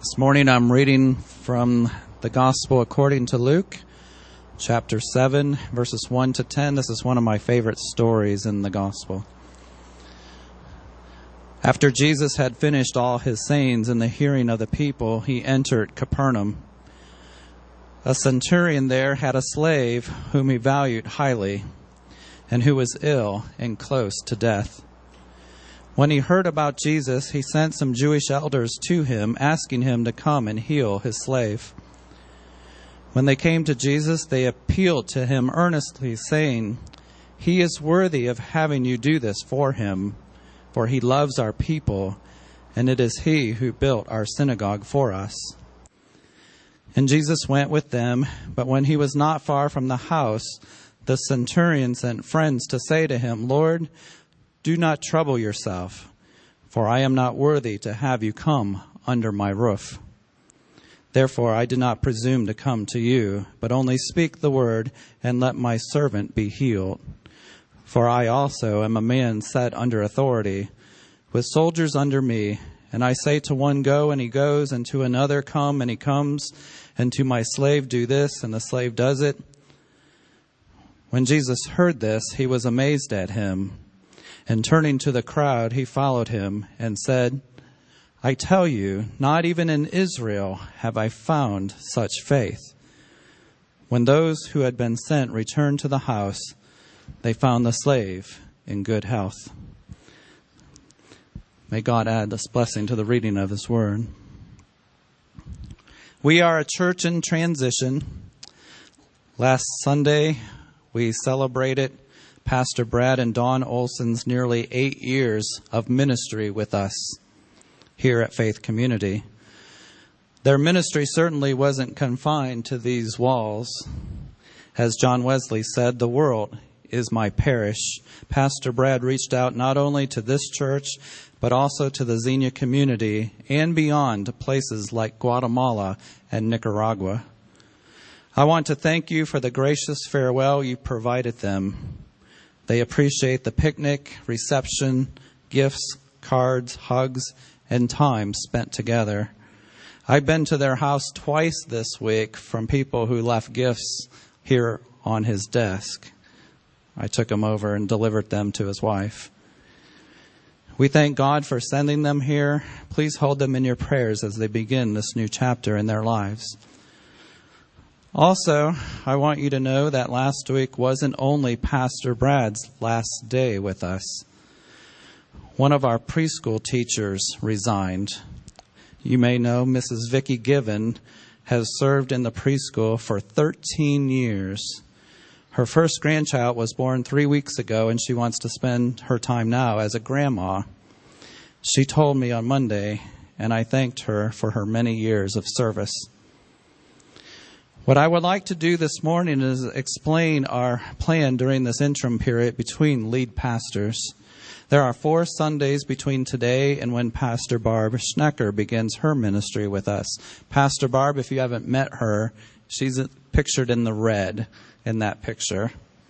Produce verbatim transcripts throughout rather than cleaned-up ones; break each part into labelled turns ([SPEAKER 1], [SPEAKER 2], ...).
[SPEAKER 1] This morning I'm reading from the Gospel according to Luke, chapter seven, verses one to ten. This is one of my favorite stories in the Gospel. After Jesus had finished all his sayings in the hearing of the people, he entered Capernaum. A centurion there had a slave whom he valued highly, and who was ill and close to death. When he heard about Jesus, he sent some Jewish elders to him, asking him to come and heal his slave. When they came to Jesus, they appealed to him earnestly, saying, "He is worthy of having you do this for him, for he loves our people, and it is he who built our synagogue for us." And Jesus went with them, but when he was not far from the house, the centurion sent friends to say to him, "Lord, do not trouble yourself, for I am not worthy to have you come under my roof. Therefore I did not presume to come to you, but only speak the word, and let my servant be healed. For I also am a man set under authority, with soldiers under me, and I say to one, 'Go,' and he goes, and to another, 'Come,' and he comes, and to my slave, 'Do this,' and the slave does it." When Jesus heard this, he was amazed at him. And turning to the crowd, he followed him and said, "I tell you, not even in Israel have I found such faith." When those who had been sent returned to the house, they found the slave in good health. May God add this blessing to the reading of his word. We are a church in transition. Last Sunday, we celebrated Pastor Brad and Dawn Olson's nearly eight years of ministry with us here at Faith Community. Their ministry certainly wasn't confined to these walls. As John Wesley said, "The world is my parish." Pastor Brad reached out not only to this church, but also to the Xenia community and beyond to places like Guatemala and Nicaragua. I want to thank you for the gracious farewell you provided them. They appreciate the picnic, reception, gifts, cards, hugs, and time spent together. I've been to their house twice this week from people who left gifts here on his desk. I took them over and delivered them to his wife. We thank God for sending them here. Please hold them in your prayers as they begin this new chapter in their lives. Also, I want you to know that last week wasn't only Pastor Brad's last day with us. One of our preschool teachers resigned. You may know Missus Vicki Given has served in the preschool for thirteen years. Her first grandchild was born three weeks ago, and she wants to spend her time now as a grandma. She told me on Monday, and I thanked her for her many years of service. What I would like to do this morning is explain our plan during this interim period between lead pastors. There are four Sundays between today and when Pastor Barb Schnecker begins her ministry with us. Pastor Barb, if you haven't met her, she's pictured in the red in that picture.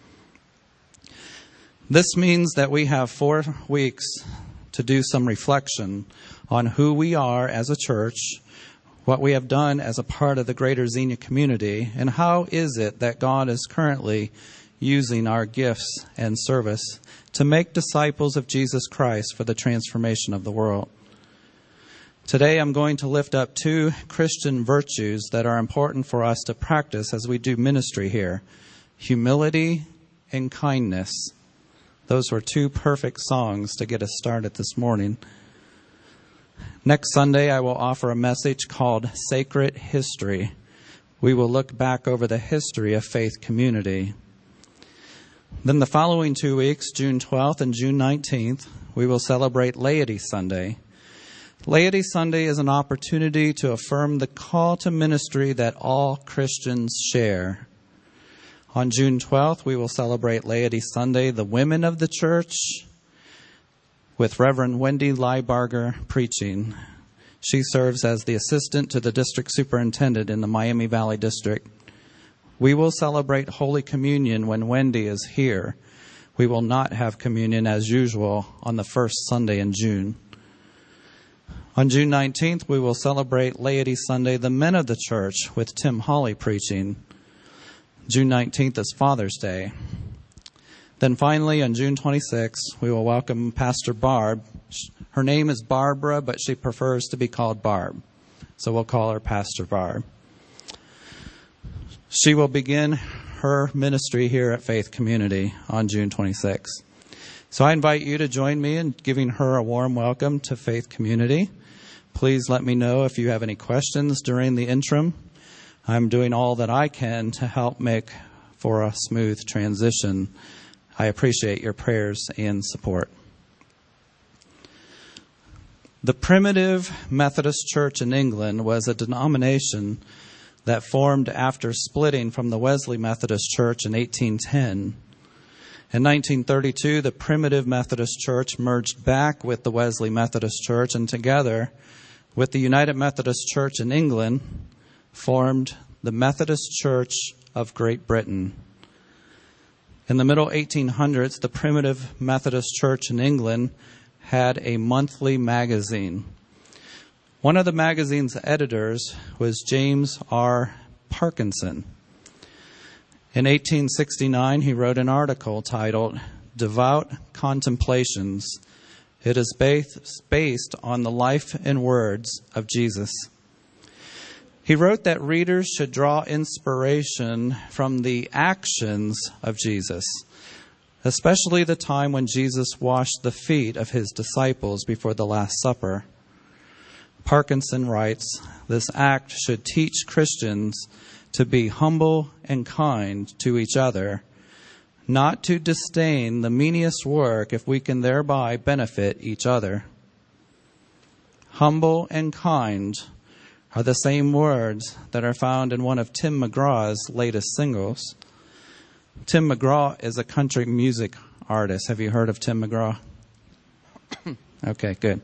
[SPEAKER 1] This means that we have four weeks to do some reflection on who we are as a church, what we have done as a part of the greater Xenia community, and how is it that God is currently using our gifts and service to make disciples of Jesus Christ for the transformation of the world. Today I'm going to lift up two Christian virtues that are important for us to practice as we do ministry here: humility and kindness. Those were two perfect songs to get us started this morning. Next Sunday, I will offer a message called Sacred History. We will look back over the history of Faith Community. Then the following two weeks, June twelfth and June nineteenth, we will celebrate Laity Sunday. Laity Sunday is an opportunity to affirm the call to ministry that all Christians share. On June twelfth, we will celebrate Laity Sunday, the women of the church, with Reverend Wendy Liebarger preaching. She serves as the assistant to the district superintendent in the Miami Valley District. We will celebrate Holy Communion when Wendy is here. We will not have communion as usual on the first Sunday in June. On June nineteenth, we will celebrate Laity Sunday, the Men of the Church, with Tim Hawley preaching. June nineteenth is Father's Day. Then finally, on June twenty-sixth, we will welcome Pastor Barb. Her name is Barbara, but she prefers to be called Barb. So we'll call her Pastor Barb. She will begin her ministry here at Faith Community on June twenty-sixth. So I invite you to join me in giving her a warm welcome to Faith Community. Please let me know if you have any questions during the interim. I'm doing all that I can to help make for a smooth transition. I appreciate your prayers and support. The primitive Methodist Church in England was a denomination that formed after splitting from the Wesley Methodist Church in eighteen ten. In nineteen thirty-two, the primitive Methodist Church merged back with the Wesley Methodist Church, and together with the United Methodist Church in England, formed the Methodist Church of Great Britain. In the middle eighteen hundreds, the primitive Methodist Church in England had a monthly magazine. One of the magazine's editors was James R. Parkinson. In eighteen sixty-nine, he wrote an article titled Devout Contemplations. It is based on the life and words of Jesus. He wrote that readers should draw inspiration from the actions of Jesus, especially the time when Jesus washed the feet of his disciples before the Last Supper. Parkinson writes, this act should teach Christians to be humble and kind to each other, not to disdain the meanest work if we can thereby benefit each other. Humble and kind are the same words that are found in one of Tim McGraw's latest singles. Tim McGraw is a country music artist. Have you heard of Tim McGraw? Okay, good.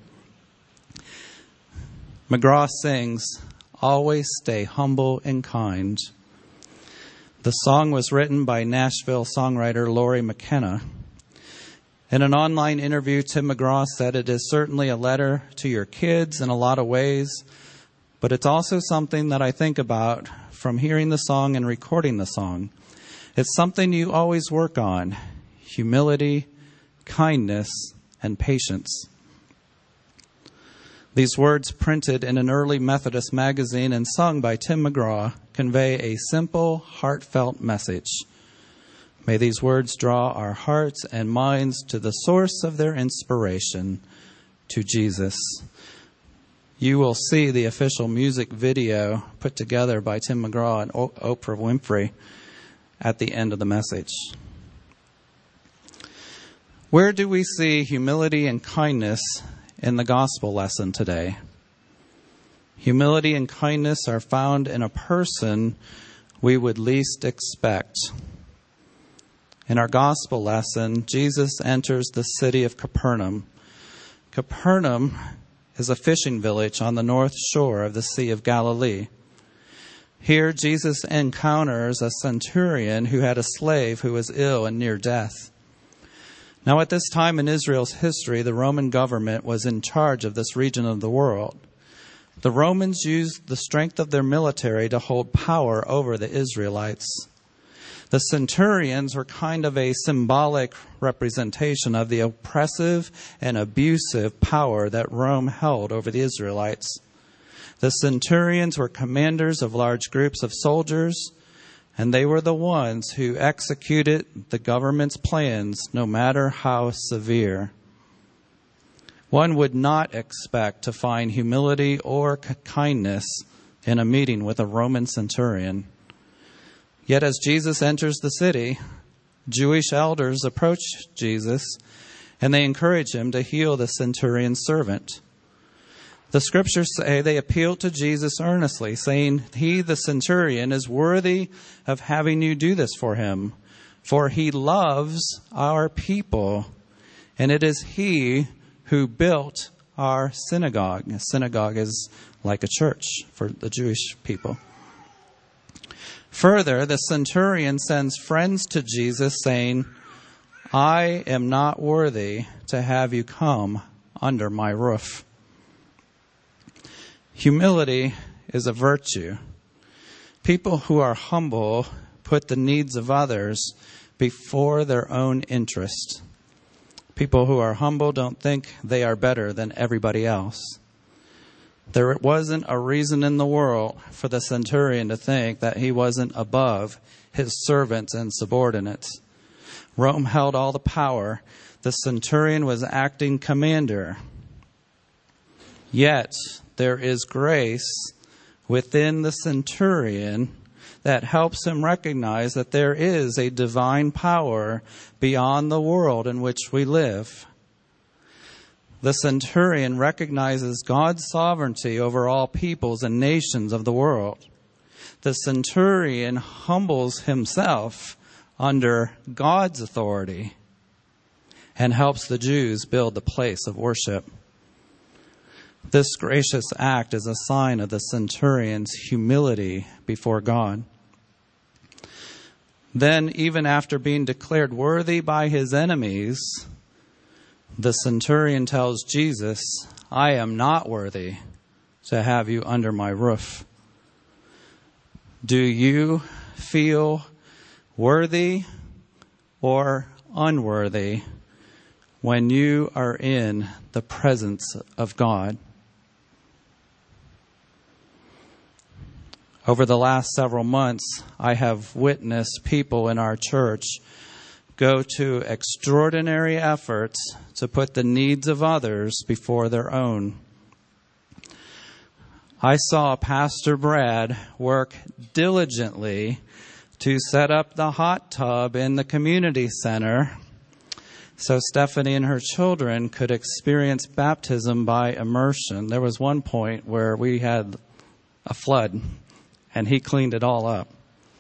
[SPEAKER 1] McGraw sings, always stay humble and kind. The song was written by Nashville songwriter Lori McKenna. In an online interview, Tim McGraw said, it is certainly a letter to your kids in a lot of ways, but it's also something that I think about from hearing the song and recording the song. It's something you always work on, humility, kindness, and patience. These words, printed in an early Methodist magazine and sung by Tim McGraw, convey a simple, heartfelt message. May these words draw our hearts and minds to the source of their inspiration, to Jesus. You will see the official music video put together by Tim McGraw and o- Oprah Winfrey at the end of the message. Where do we see humility and kindness in the gospel lesson today? Humility and kindness are found in a person we would least expect. In our gospel lesson, Jesus enters the city of Capernaum. Capernaum is a fishing village on the north shore of the Sea of Galilee. Here, Jesus encounters a centurion who had a slave who was ill and near death. Now, at this time in Israel's history, the Roman government was in charge of this region of the world. The Romans used the strength of their military to hold power over the Israelites. The centurions were kind of a symbolic representation of the oppressive and abusive power that Rome held over the Israelites. The centurions were commanders of large groups of soldiers, and they were the ones who executed the government's plans, no matter how severe. One would not expect to find humility or kindness in a meeting with a Roman centurion. Yet as Jesus enters the city, Jewish elders approach Jesus, and they encourage him to heal the centurion's servant. The scriptures say they appealed to Jesus earnestly, saying, he, the centurion, is worthy of having you do this for him, for he loves our people, and it is he who built our synagogue. A synagogue is like a church for the Jewish people. Further, the centurion sends friends to Jesus saying, I am not worthy to have you come under my roof. Humility is a virtue. People who are humble put the needs of others before their own interest. People who are humble don't think they are better than everybody else. There wasn't a reason in the world for the centurion to think that he wasn't above his servants and subordinates. Rome held all the power. The centurion was acting commander. Yet there is grace within the centurion that helps him recognize that there is a divine power beyond the world in which we live. The centurion recognizes God's sovereignty over all peoples and nations of the world. The centurion humbles himself under God's authority and helps the Jews build the place of worship. This gracious act is a sign of the centurion's humility before God. Then, even after being declared worthy by his enemies, the centurion tells Jesus, "I am not worthy to have you under my roof." Do you feel worthy or unworthy when you are in the presence of God? Over the last several months, I have witnessed people in our church go to extraordinary efforts to put the needs of others before their own. I saw Pastor Brad work diligently to set up the hot tub in the community center so Stephanie and her children could experience baptism by immersion. There was one point where we had a flood, and he cleaned it all up.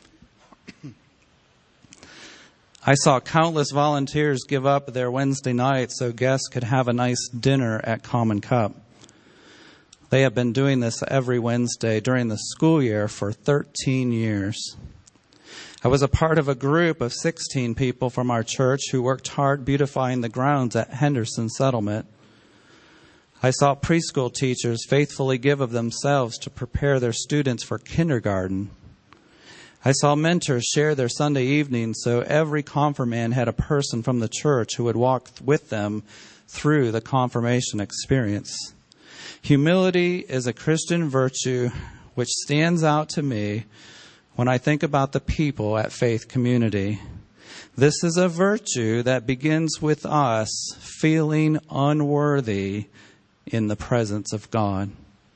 [SPEAKER 1] I saw countless volunteers give up their Wednesday night so guests could have a nice dinner at Common Cup. They have been doing this every Wednesday during the school year for thirteen years. I was a part of a group of sixteen people from our church who worked hard beautifying the grounds at Henderson Settlement. I saw preschool teachers faithfully give of themselves to prepare their students for kindergarten. I saw mentors share their Sunday evenings so every confirmand had a person from the church who would walk with them through the confirmation experience. Humility is a Christian virtue which stands out to me when I think about the people at Faith Community. This is a virtue that begins with us feeling unworthy in the presence of God.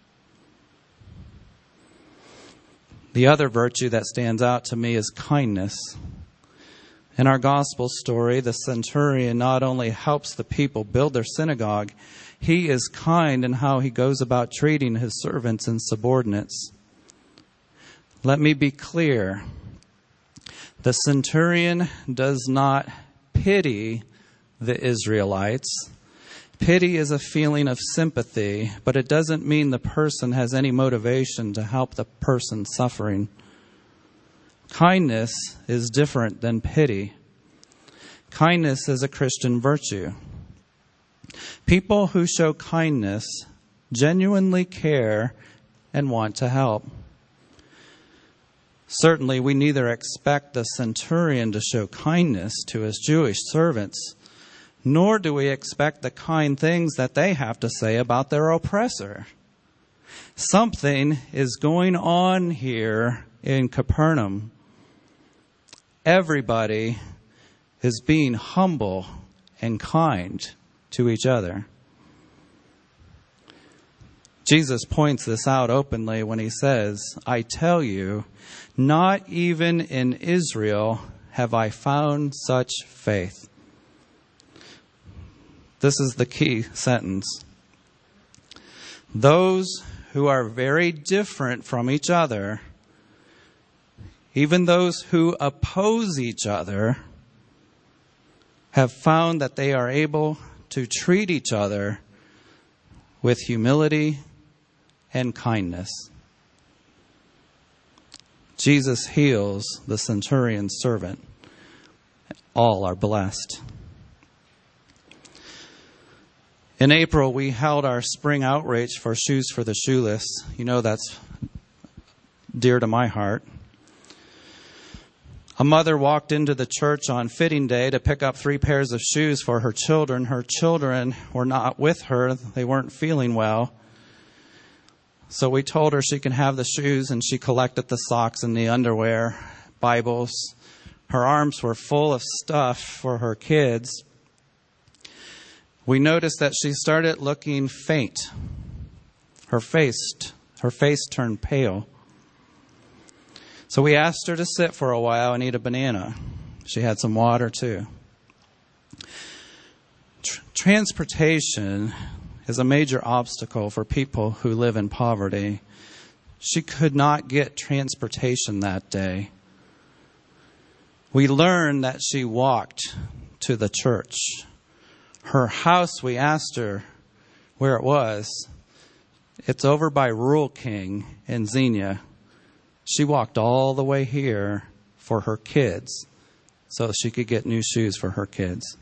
[SPEAKER 1] The other virtue that stands out to me is kindness. In our gospel story, the centurion not only helps the people build their synagogue, he is kind in how he goes about treating his servants and subordinates. Let me be clear. The centurion does not pity the Israelites. Pity is a feeling of sympathy, but it doesn't mean the person has any motivation to help the person suffering. Kindness is different than pity. Kindness is a Christian virtue. People who show kindness genuinely care and want to help. Certainly, we neither expect the centurion to show kindness to his Jewish servants, nor do we expect the kind things that they have to say about their oppressor. Something is going on here in Capernaum. Everybody is being humble and kind to each other. Jesus points this out openly when he says, "I tell you, not even in Israel have I found such faith." This is the key sentence. Those who are very different from each other, even those who oppose each other, have found that they are able to treat each other with humility and kindness. Jesus heals the centurion's servant. All are blessed. In April, we held our spring outreach for Shoes for the Shoeless. You know that's dear to my heart. A mother walked into the church on fitting day to pick up three pairs of shoes for her children. Her children were not with her. They weren't feeling well. So we told her she can have the shoes, and she collected the socks and the underwear, Bibles. Her arms were full of stuff for her kids. We noticed that she started looking faint. Her face, her face turned pale. So we asked her to sit for a while and eat a banana. She had some water too. Tr- transportation is a major obstacle for people who live in poverty. She could not get transportation that day. We learned that she walked to the church. Her house, we asked her where it was. It's over by Rural King in Xenia. She walked all the way here for her kids so she could get new shoes for her kids.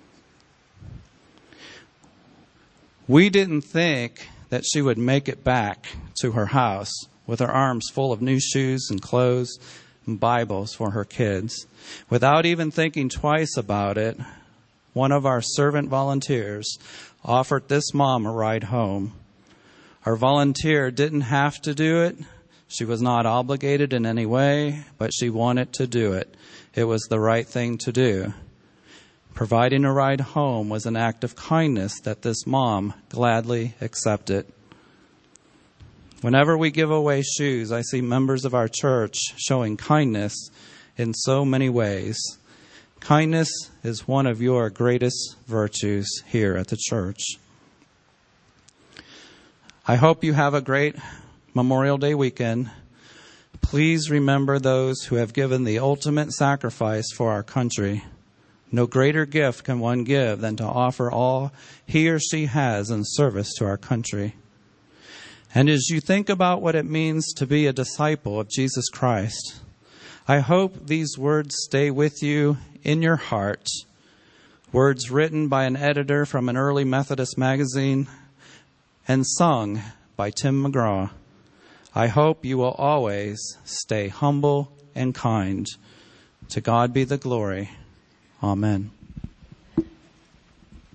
[SPEAKER 1] We didn't think that she would make it back to her house with her arms full of new shoes and clothes and Bibles for her kids. Without even thinking twice about it, one of our servant volunteers offered this mom a ride home. Our volunteer didn't have to do it. She was not obligated in any way, but she wanted to do it. It was the right thing to do. Providing a ride home was an act of kindness that this mom gladly accepted. Whenever we give away shoes, I see members of our church showing kindness in so many ways. Kindness is one of your greatest virtues here at the church. I hope you have a great Memorial Day weekend. Please remember those who have given the ultimate sacrifice for our country. No greater gift can one give than to offer all he or she has in service to our country. And as you think about what it means to be a disciple of Jesus Christ, I hope these words stay with you in your heart. Words written by an editor from an early Methodist magazine and sung by Tim McGraw. I hope you will always stay humble and kind. To God be the glory. Amen.